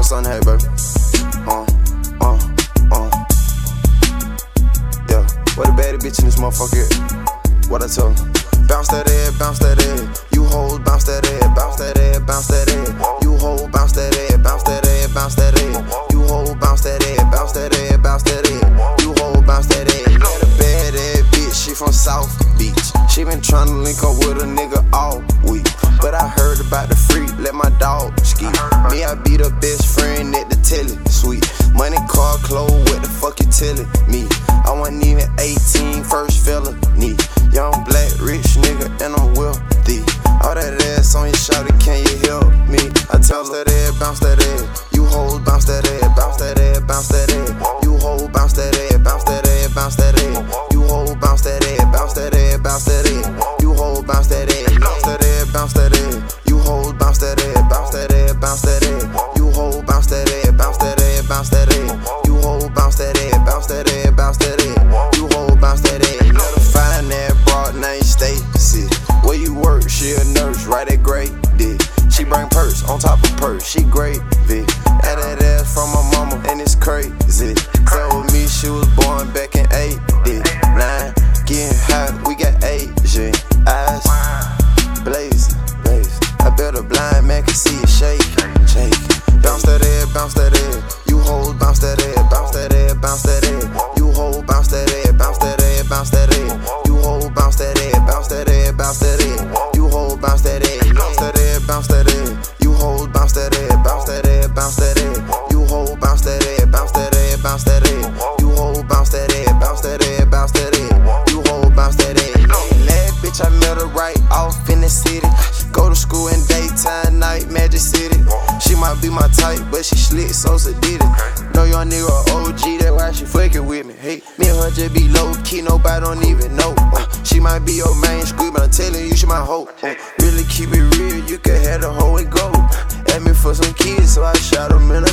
Got something, hey, baby. Yeah, what a baddie bitch in this motherfucker at? What I tell her? Bounce that head, bounce that head. You hoes bounce that head, bounce that head, bounce that head. You hoes bounce that head, bounce that head, bounce that head. You hoes bounce that head, bounce that head, bounce that head. You hoes bounce that head. Got a bad ass bitch, she from South Beach. She been tryna link up with a nigga all week, but I heard about the freak, let my dog ski. Me, I be the best friend at the telly suite. Money, car, clothes, what the fuck you telling me? I wasn't even 18, first felony. Young black rich nigga and I'm wealthy. All that ass on your shawty, can you help me? I tell her that head, bounce that head. You hoes bounce that head, bounce that head, bounce that head. You hoes bounce that head, bounce that head, bounce that head. You hoes bounce that head, bounce that head, bounce that head. You hoes bounce that head, bounce that head, bounce that head. You hoes bounce that head, bounce that head, bounce that head. You hoes bounce that head, bounce that head, bounce that head. You hoes bounce that head, bounce that head, bounce that head. You hoes bounce that head. Let her find that broad name Stacy. Where you work, she a nurse, right at Grady. She bring purse on top of purse, she gravy. Had that ass from my mama, and it's crazy. Told me she was born back in 89. Getting hot, we got Asian eyes blazing. I bet a blind man can see it shake. Bounce that head, bounce that head. You hoes bounce that head, bounce that head, bounce that head. You hoes bounce that head, bounce that head, bounce that head. You hoes bounce that head, bounce that head, bounce that head. You hoes bounce that head, bounce that head, bounce that head. You hoes bounce that head, bounce that head, bounce that head. You hoes bounce that head, bounce that head, bounce that head. You hoes bounce that head, bounce that head, bounce that head. You hoes bounce that head. Lad bitch, I met her right off in the city. Go to school in daytime, night, Magic City. She might be my type, but she slick, so did it. Know your nigga OG, that's why she fucking with me. Hey, me and her just be low key, nobody don't even know. She might be your main squid, but I'm telling you, she my hoe. Really keep it real, you can have the hoe and go. Ask me for some kids, so I shot them in a